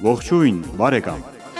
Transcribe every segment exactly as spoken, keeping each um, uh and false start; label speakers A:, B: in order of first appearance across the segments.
A: Ողջույն բարեկամ։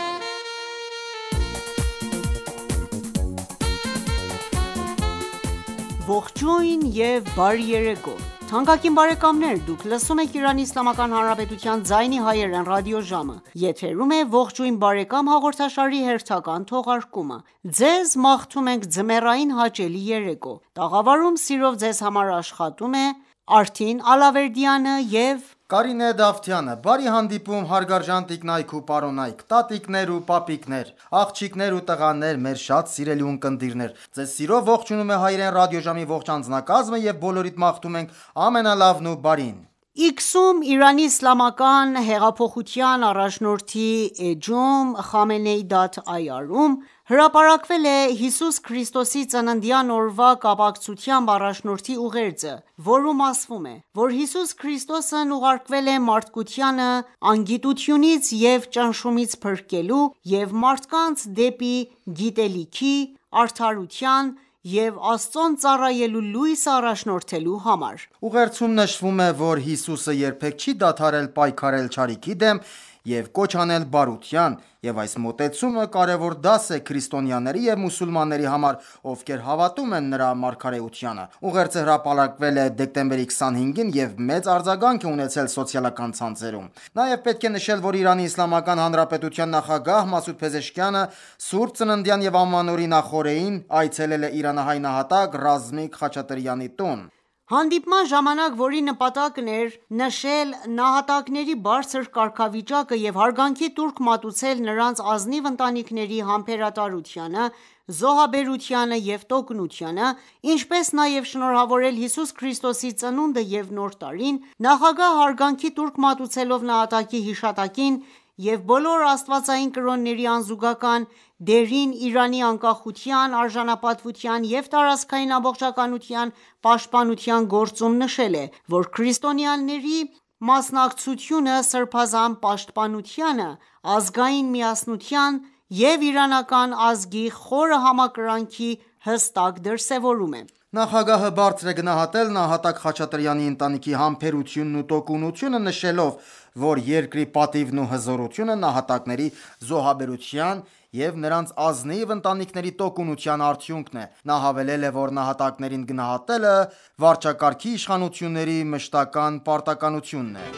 B: Ողջույն եւ բարի երեկո։ Թանկագին բարեկամներ, դուք լսում եք Իրանի Իսլամական Հանրապետության ձայնի հայերեն ռադիոժամը։ Եթերում է ողջույն բարեկամ հաղորդաշարի հերթական թողարկումը։ Ձեզ մաղթում ենք ձմեռային հաճելի երեկո։ Տաղավարում սիրով ձեզ համար աշխատում է Արթին Ալավերդյանը եւ
C: Կարինե Դավթյանը։ Բարի հանդիպում հարգարժան տիկնայք ու պարոնայք, տատիկներ ու պապիկներ, աղջիկներ ու տղաներ, մեր շատ սիրելի ունկնդիրներ։ Ձեզ սիրով ողջունում է հայրեն ռադիոժամի ողջ անձնակազմը եւ բոլորիդ մաղթում ենք ամենալավն ու բարին։
B: Իքսում Իրանի Իսլամական հեղափոխության առաջնորդի էջում Khamenei.ir-ում հրապարակվել է Հիսուս Քրիստոսի ծննդյան օրվա կապակցությամբ առաջնորդի ուղերձը, որում ասվում է, որ Հիսուս Քրիստոսն ուղարկվել է մարդկությանը անգիտությունից և ճնշումից փրկելու և մարդկանց դեպի գիտելիքի, արդարության և Աստծուն ծառայելու լույսը առաջնորդելու համար։
C: Ուղերձում նշվում է, որ Հիսուսը երբեք չի դադարել պայքարել չարիքի դեմ և կոչ անել բարության, և այս մոտեցումը կարևոր դաս է քրիստոնյաների և մուսուլմանների համար, ովքեր հավատում են նրա մարգարեությանը։ Ուղերձը հրապարակվել է դեկտեմբերի քսանհինգին և մեծ արձագանք է ունեցել սոցիալական ցանցերում։ Նաև պետք է նշել, որ Իրանի Իսլամական Հանրապետության նախագահ Մասուդ Փեզեշքյանը Սուրբ Ծննդյան և Անմանորի նախօրեին այցելել է իրանահայ նահատակ Ռազմիկ Խաչատրյանի տուն։
B: Հանդիպման ժամանակ, որի նպատակն էր նշել նահատակների բարձր կարգավիճակը և հարգանքի տուրք մատուցել նրանց ազնիվ ընտանիքների համբերատարությանը, զոհաբերությանը և տոկունությանը, ինչպես նաև շնորհավորել Հիսուս Քրիստոսի ծնունդը և Նոր տարին, նախագահը հարգանքի տուրք մատուցելով նահատակի հիշատակին և բոլոր աստվածային կրոնների անզուգական դերին Իրանի անկախության, արժանապատվության և տարածքային ամբողջականության պաշտպանության գործում նշել է, որ քրիստոնյաների մասնակցությունը սրբազան պաշտպանությանը, ազգային միասնության և իրանական ազգի խորը համակրանքի հստակ դրսևորում է։
C: Նախագահը բարձր է գնահատել նահատակ Խաչատրյանի ընտանիքի համբերությունն ու տոկունությունը, նշելով, որ երկրի պատիվն ու հզորությունը նահատակների զոհաբերության և նրանց ազնիվ ընտանիքների տոկունության արդյունքն է։ Նա հավելել է, որ նահատակներին գնահատելը վարչակարգի իշխանությունների մշտական պարտականությունն է։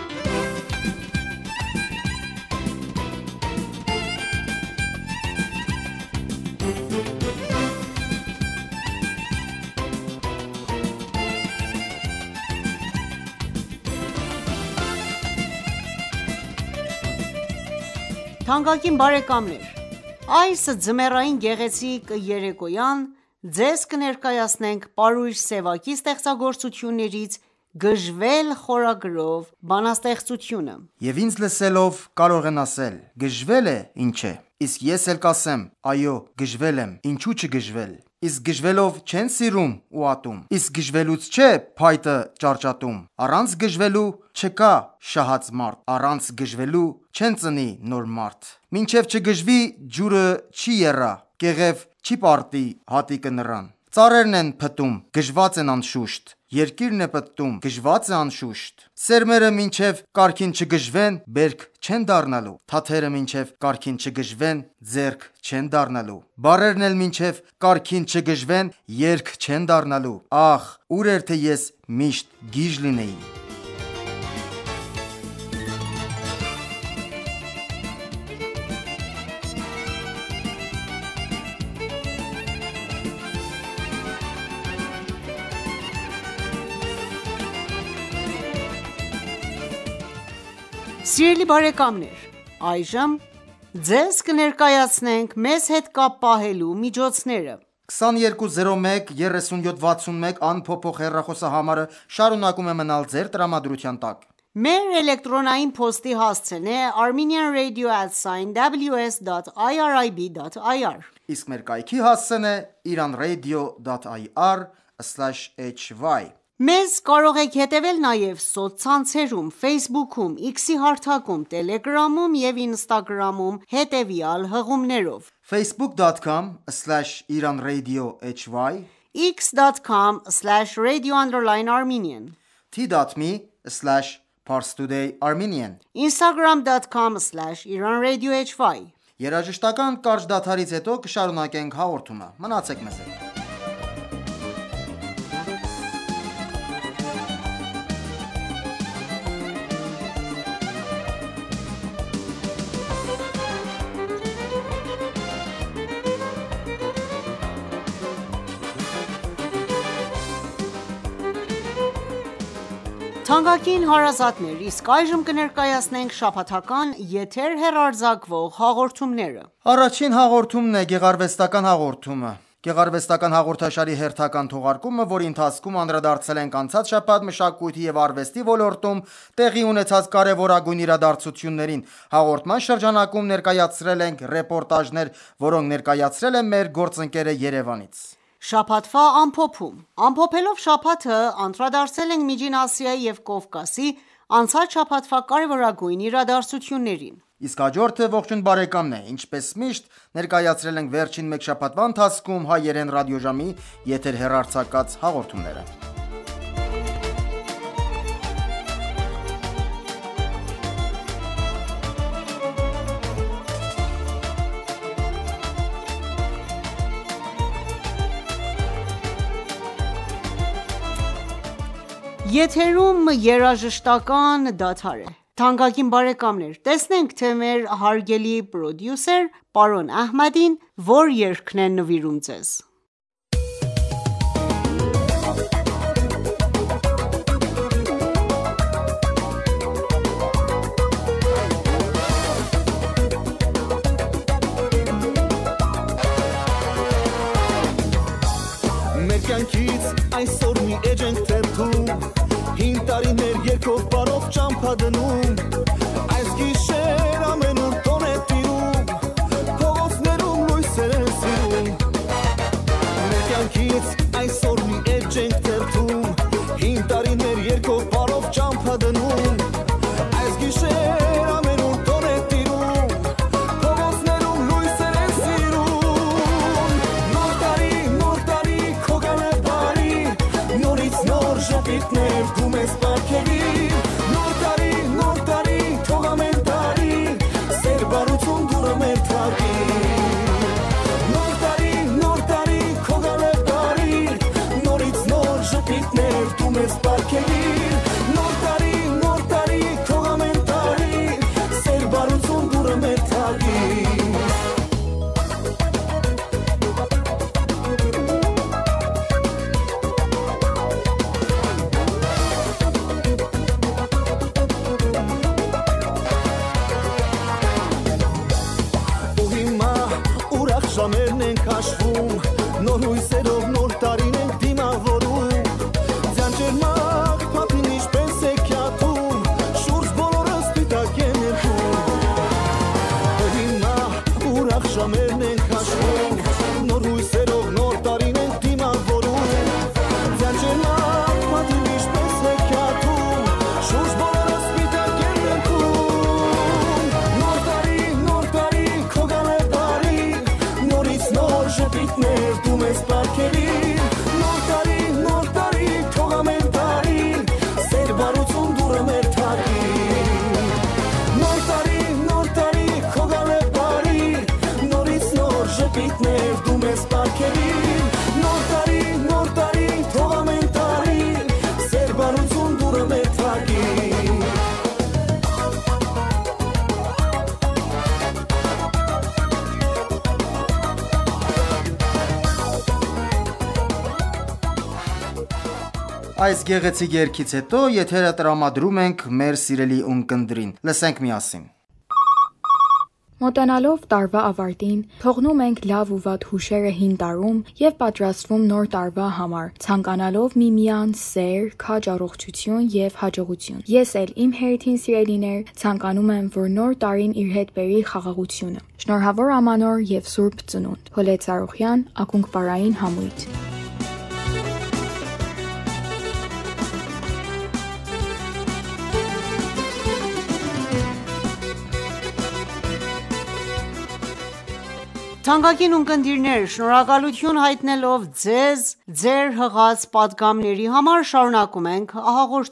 B: Թանկագին բարեկամներ, այս ձմեռային գեղեցիկ երեկոյան ձեզ կներկայացնենք Պարույր Սևակի ստեղծագործություններից «Գժվել» խորագրով բանաստեղծությունը։
C: Եվ ինձ լսելով կարող են ասել. գժվել է, ինչ է, իսկ ես էլ կասեմ, այո, գժվել եմ, ինչու չգժվել, իսկ գժվելով չեն սիրում ու ատում, իսկ գժվելուց չէ փայտը ճարճատում, առանց գժվելու չկա շահած մարդ, առանց գժվելու չեն ծնի նոր մարդ, մինչև չգժվի ջուրը չի եռա, կեղև չի պարտի հատիկը նռան, ծառերն են փտում, գժված են անշուշտ, երկիրն է պտտում, գժված է անշուշտ, սերմերը մինչև կարգին չգժվեն, բերք չեն դառնալու, թաթերը մինչև կարգին չգժվեն, ձեռք չեն դառնալու, բառերն էլ մինչև կարգին չգժվեն, երգ չեն դառնալու, ախ, ուր էր թե ես միշտ գիժ լինեի։
B: Սիրելի բարեկամներ, այժմ ձեզ կներկայացնենք մեզ հետ կապ պահելու միջոցները։
C: քսաներկու զիրո մեկ երեսունյոթ վաթսունմեկ անփոփոխ հեռախոսահամարը շարունակում է մնալ ձեր տրամադրության տակ։
B: Մեր էլեկտրոնային փոստի հասցեն է armenian radio at w s dot irib dot i r,
C: իսկ մեր կայքի հասցեն է iranradio dot i r slash h y։
B: Մեզ կարող եք հետևել նաև սոցցանցերում Facebook-ում, X-ի հարթակում, Telegram-ում և Instagram-ում հետևյալ հղումներով.
C: facebook dot com slash iranradio h y,
B: x dot com slash radio underline armenian,
C: t dot m e slash Parstoday Armenian,
B: instagram dot com slash iran radio h y.
C: Երաժշտական կարճ դադարից հետո կշարունակենք հաղորդումը։ Մնացեք մեզ հետ։
B: Թանկագին հարազատներ, իսկ այժմ կներկայացնենք շաբաթական եթեր հեռարձակվող հաղորդումները։
C: Առաջին հաղորդումն է գեղարվեստական հաղորդումը։ Գեղարվեստական հաղորդաշարի հերթական թողարկումը, որի ընթացքում անդրադարձել ենք անցած շաբաթ մշակույթի եւ արվեստի ոլորտում տեղի ունեցած կարևորագույն իրադարձություններին։ Հաղորդման շրջանակում ներկայացրել ենք ռեպորտաժներ, որոնք ներկայացրել է մեր գործընկերը Երևանից։
B: Շաբաթվա ամփոփում։ Ամփոփելով շաբաթը, անդրադարձել ենք Միջին Ասիայի եւ Կովկասի անցած շաբաթվա կարևորագույն իրադարձություններին։
C: Իսկ հաջորդը ողջույն բարեկամն է, ինչպես միշտ ներկայացրել ենք վերջին մեկ շաբաթվա ընթացքում հայերեն ռադիոժամի եթեր հեռարձակած հաղորդումները։
B: Եթերում երաժշտական դադար է։ Թանկագին բարեկամներ, տեսնենք, թե մեր հարգելի պրոդյուսեր պարոն Ահմադին որ երգն է նվիրում ձեզ։
A: Մեր կյանքից այսօր մի էջ ենք թերթում, հին տարիներ երկով բարով ճամփա դնում, այս գիշեր ամենուր տոն է տիրում, փողոցներում լույսեր են սիրում։ Մեր կյանքից այսօր մի էջ ենք թերթում, հին տարիներ երկով բարով ճամփա դնում, այս գիշեր ամենուր տոն է տիրում, փողոցներում լույսեր են սիրում։ Նոր տարի, նոր տարի, քո գալը բարի, նորից նոր ժպիտներ դու մեզ պարգևիր, նոր տարի, նոր տարի, թող ամեն տարի, սեր բարություն դուրը մեր թակիր։ Նոր տարի, նոր տարի, քո գալը բարի, նորից նոր ժպիտներ դու մեզ պարգևիր, նոր տարի, նոր տարի, թող ամեն տարի, սեր բարություն դուրը մեր թակիր։ Ժամերն ենք հաշվում, նոր հույսերով նոր տարին ենք դիմավորում, ձանջերմակ փափին ինչպես է քյաթում, շուրջ բոլորը սպիտակ են երկում։ Հիմա ուրախ ժամերն ենք հաշվում, նոր հույսերով նոր տարին ենք դիմավորում, ձանջերմակ փափին ինչպես է քյաթում, շուրջ բոլորը սպիտակ են երկում։ Նոր տարի, նոր տարի, քո գալը բարի, նոր ժպիտներ դու մեզ պարգևիր, նոր տարի, նոր տարի, թող ամեն տարի, սեր բարություն դուրը մեր թակիր։ Նոր տարի, նոր տարի, քո գալը բարի, նորից նոր ժպիտներ դու մեզ պարգևիր, նոր տարի, նոր տարի, թող ամեն տարի, սեր բարություն դուրը մեր թակիր։
C: Այս գեղեցիկ երգից հետո եթերը տրամադրում ենք մեր սիրելի ունկնդրին։ Լսենք միասին։
D: Մոտենալով տարվա ավարտին, թողնում ենք լավ ու վատ հուշերը հին տարում եւ պատրաստվում նոր տարվա համար, ցանկանալով միմյանց սեր, քաջ առողջություն եւ հաջողություն։ Ես էլ իմ հերթին սիրելիներ ցանկանում եմ, որ նոր տարին իր հետ բերի խաղաղությունը։ Շնորհավոր ամանոր եւ Սուրբ Ծնունդ։ Փոլեց Արոխյան, Ակունք Պարային համույթ։
B: Թանկագին ունկնդիրներ, շնորհակալություն հայտնելով ձեզ, ձեր հղած պատգամների համար շարունակում ենք հաղորդումը։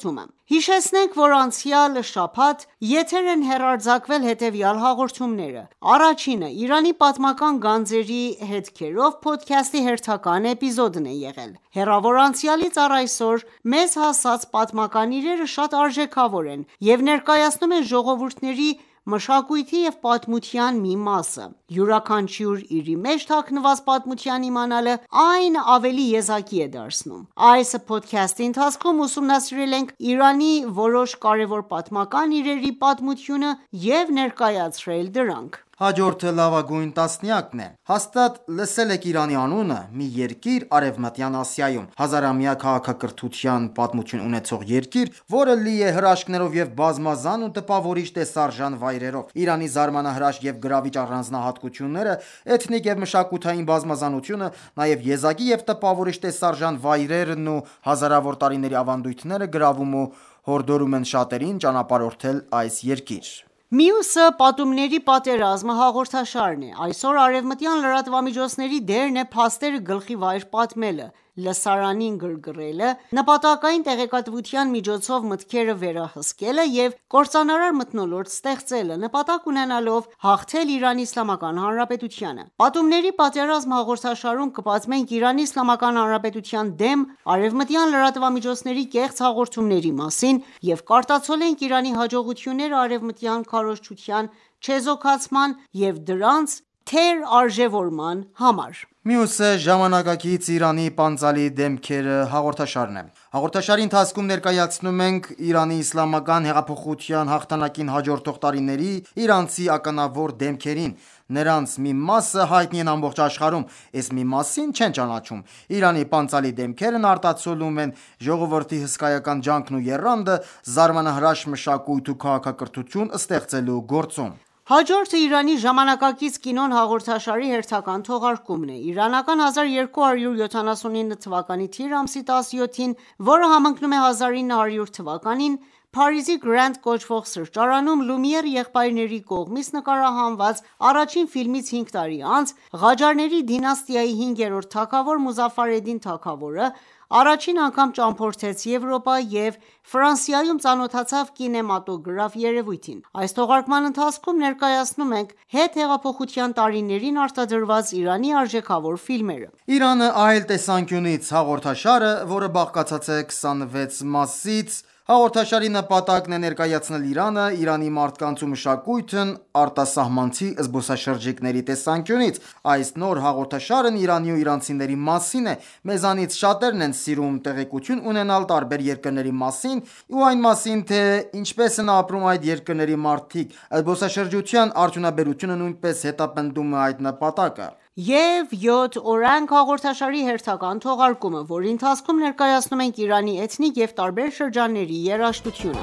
B: Հիշեցնենք, որ անցյալ շաբաթ եթեր են հեռարձակվել հետևյալ հաղորդումները. Առաջինը Իրանի պատմական գանձերի հետքերով փոդքասթի հերթական էպիզոդն է եղել։ Հեռավոր անցյալից առ այսօր մեզ հասած պատմական իրերը շատ արժեքավոր են և ներկայացնում են ժողովուրդների մշակույթի և պատմության մի մասը։ Յուրաքանչյուր իրի մեջ թաքնված պատմության իմանալը այն ավելի եզակի է դարձնում։ Այս փոդքասթի ընթացքում ուսումնասիրել ենք Իրանի որոշ կարևոր պատմական իրերի պատմությունը և ներկայացրել դրանք։
C: Հաջորդը լավագույն տասնյակն է։ Հաստատ լսել եք Իրանի անունը՝ մի երկիր Արևմտյան Ասիայում, հազարամյա քաղաքակրթության պատմություն ունեցող երկիր, որը լի է հրաշքներով և բազմազան ու տպավորիչ տեսարժան վայրերով։ Իրանի զարմանահրաշ և գրավիչ առանձնահատկությունները, էթնիկ և մշակութային բազմազանությունը, նաև եզակի և տպավորիչ տեսարժան վայրերն ու հազարավոր տարիների ավանդույթները գրավում ու հորդորում են շատերին ճանապարհորդել այս երկիր։
B: Մյուսը «Պատումների պատերազմը» հաղորդաշարն է։ Այսօր արևմտյան լրատվամիջոցների դերն է փաստերը գլխի վայր պատմելը, լսարանին գրգռելը, նպատակային տեղեկատվության միջոցով մտքերը վերահսկելը և կործանարար մթնոլորտ ստեղծելը՝ նպատակ ունենալով հաղթել Իրանի Իսլամական Հանրապետությանը։ «Պատումների պատերազմ» հաղորդաշարում կպատմենք Իրանի Իսլամական Հանրապետության դեմ արևմտյան լրատվամիջոցների կեղծ հաղորդումների մասին և կարտացոլենք Իրանի հաջողությունները արևմտյան քարոզչության չեզոքացման և դրանց թերարժևորման համար։
C: Մյուսը ժամանակակից Իրանի պանծալի դեմքերը հաղորդաշարն է։ Հաղորդաշարի ընթացքում ներկայացնում ենք Իրանի իսլամական հեղափոխության հաղթանակին հաջորդող տարիների իրանցի ականավոր դեմքերին։ Նրանց մի մասը հայտնի են ամբողջ աշխարհում, իսկ մի մասին չեն ճանաչում։ Իրանի պանծալի դեմքերն արտացոլում են ժողովրդի հսկայական ջանքն ու եռանդը զարմանահրաշ մշակույթ ու քաղաքակրթություն ստեղծելու գործում։
B: Հաջորդը Իրանի ժամանակակից կինոն հաղորդաշարի հերթական թողարկումն է։ Իրանական հազար երկու հարյուր յոթանասունինը թվականի թիր ամսի տասնյոթին, որը համընկնում է հազար ինը հարյուր թվականին, Փարիզի Grand կոչվող սրճարանում Լումիեր եղբայրների կողմից նկարահանված առաջին ֆիլմից հինգ տարի անց Ղաջարների դինաստիայի հինգերորդ թագավոր Մուզաֆար-էդ-Դին թագավորը առաջին անգամ ճամփորդեց Եվրոպա և Ֆրանսիայում ծանոթացավ կինեմատոգրաֆ երևույթին։ Այս թողարկման ընթացքում ներկայացնում ենք հետհեղափոխության տարիներին արտադրված Իրանի արժեքավոր ֆիլմերը։
C: «Իրանը այլ տեսանկյունից» հաղորդաշարը, որը բաղկացած է քսանվեց մասից, հաղորդաշարի նպատակն է ներկայացնել Իրանը, Իրանի մարդկանց ու մշակույթն արտասահմանցի զբոսաշրջիկների տեսանկյունից։ Այս նոր հաղորդաշարն Իրանի ու իրանցիների մասին է։ Մեզանից շատերն են սիրում տեղեկություն ունենալ տարբեր երկրների մասին ու այն մասին, թե ինչպես են ապրում այդ երկրների մարդիկ։ Զբոսաշրջության արդյունաբերությունը նույնպես հետապնդում է այդ նպատակը։
B: Եվ յոթ օրանգ հաղորդաշարի հերթական թողարկումը, որի ընթացքում ներկայացնում ենք Իրանի էթնիկ և տարբեր շրջանների երաժշտությունը։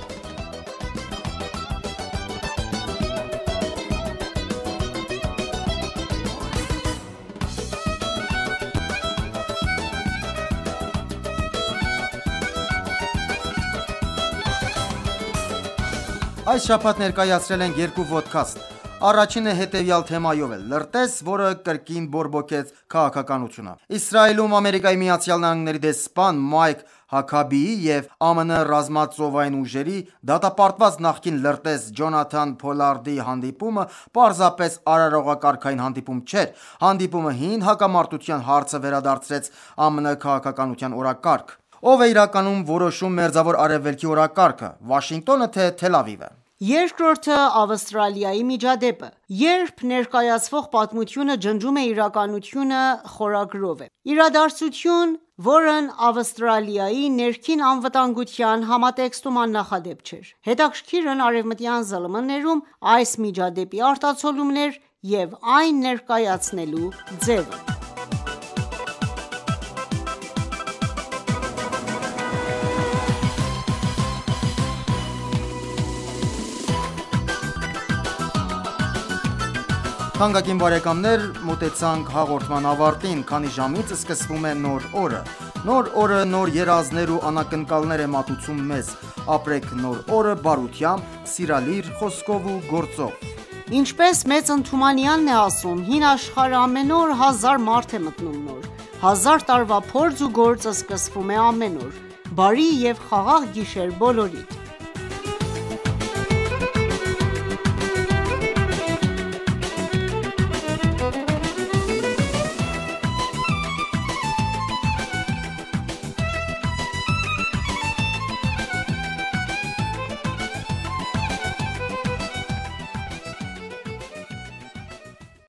C: Այս շաբաթ ներկայացրել ենք երկու ոդքասթ։ Առաջինը հետևյալ թեմայով է՝ լրտես, որը կրկին բորբոքեց քաղաքականությունը։ Իսրայելում Ամերիկայի Միացյալ Նահանգների դեսպան Մայք Հաքաբիի և ԱՄՆ ռազմածովային ուժերի դատապարտված նախկին լրտես Ջոնաթան Փոլարդի հանդիպումը պարզապես արարողակարգային հանդիպում չէր։ Հանդիպումը հին հակամարտության հարցը վերադարձրեց ԱՄՆ քաղաքականության օրակարգ։ Ո՞վ է իրականում որոշում Մերձավոր Արևելքի օրակարգը՝ Վաշինգտոնը, թե Թել Ավիվը։
B: Երկրորդը Ավստրալիայի միջադեպը։ Երբ ներկայացվող պատմությունը ջնջում է իրականությունը խորագրով է։ Իրադարձություն, որն Ավստրալիայի ներքին անվտանգության համատեքստում աննախադեպ չէր։ Հետաքրքիրն արևմտյան ԶԼՄ-ներում այս միջադեպի արտացոլումն էր և այն ներկայացնելու ձևը։
C: Թանկագին բարեկամներ, մոտեցանք հաղորդման ավարտին, քանի ժամից սկսվում է նոր օրը։ Նոր օրը նոր երազներ ու անակնկալներ է մատուցում մեզ։ Ապրեք նոր օրը բարությամբ, սիրալիր խոսքով ու գործով։
B: Ինչպես Մեծ Ընթումանյանն է ասում, հին աշխարհը ամեն օր հազար մարդ է մտնում նոր, հազար տարվա փորձ ու գործ սկսվում է ամեն օր։ Բարի և խաղաղ գիշեր բոլորիդ։